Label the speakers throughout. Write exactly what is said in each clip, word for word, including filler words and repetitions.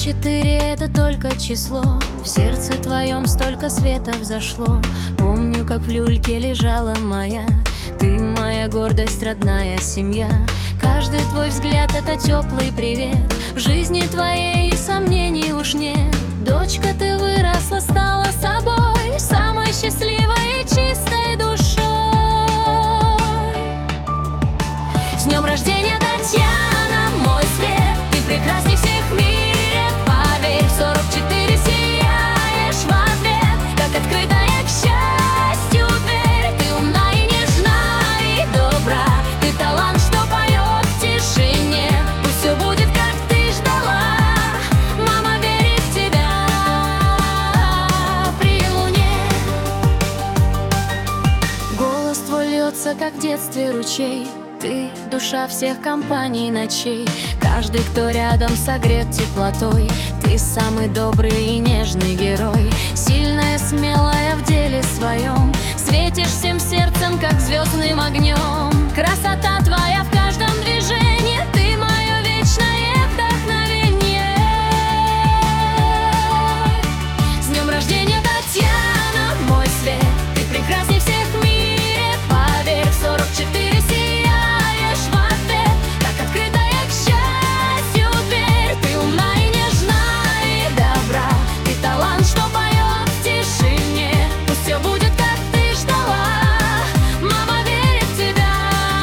Speaker 1: четыре — это только число. В сердце твоем столько света взошло. Помню, как в люльке лежала моя. Ты моя гордость, родная семья. Каждый твой взгляд — это теплый привет. В жизни твоей сомнений уж нет. Дочка, ты выросла, стала собой, самой счастливой и чистой душой. С днем рождения, Татьяна, мой свет! Ты прекрасней всех в мире, поверь. В сорок четыре сияешь в ответ, как открытая к счастью дверь. Ты умна и нежна и добра. Ты талант, что поет в тишине. Пусть все будет, как ты ждала. Мама верит в тебя при луне. Голос твой льется, как в детстве ручей. Ты — душа всех компаний ночей. Каждый, кто рядом, согрет теплотой. Ты самый добрый и нежный герой. Сильная, смелая в деле своем. Светишь всем сердцем, как звездным огнем. Красота твоя в каждом движении. Ты мое вечное вдохновение. С днем рождения, Татьяна, мой свет! Ты прекрасней всех в мире, поверь. В сорок четыре сияешь в ответ, как открытая к счастью дверь. Ты умна и нежна и добра. Ты талант, что поет в тишине. Пусть все будет, как ты ждала. Мама верит в тебя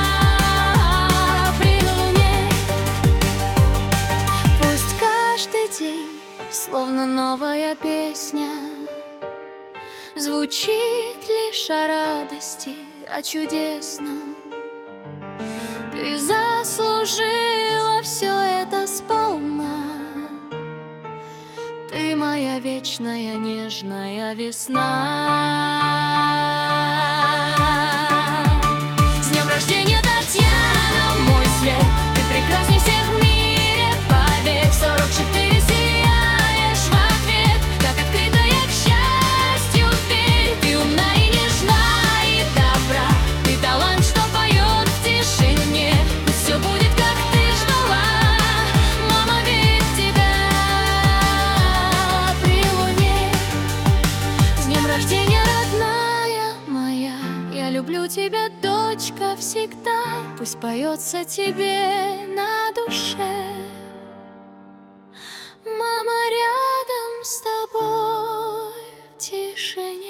Speaker 1: при луне. Пусть каждый день словно новая песня звучит лишь о радости, о чудесном. Ты заслужила все это сполна. Ты моя вечная нежная весна. С днем рождения, Татьяна, мой свет! Ты прекрасней всех в мире, поверь. В сорок четыре сияешь в ответ, как открытая к счастью дверь. Ты умна и нежна и добра. Ты талант, что поет в тишине. Пусть все будет, как ты ждала. Мама верит в тебя при луне. С днем рождения, родная моя! Я люблю тебя, дочка, всегда. Пусть поется тебе на душе. Мама рядом с тобой в тишине.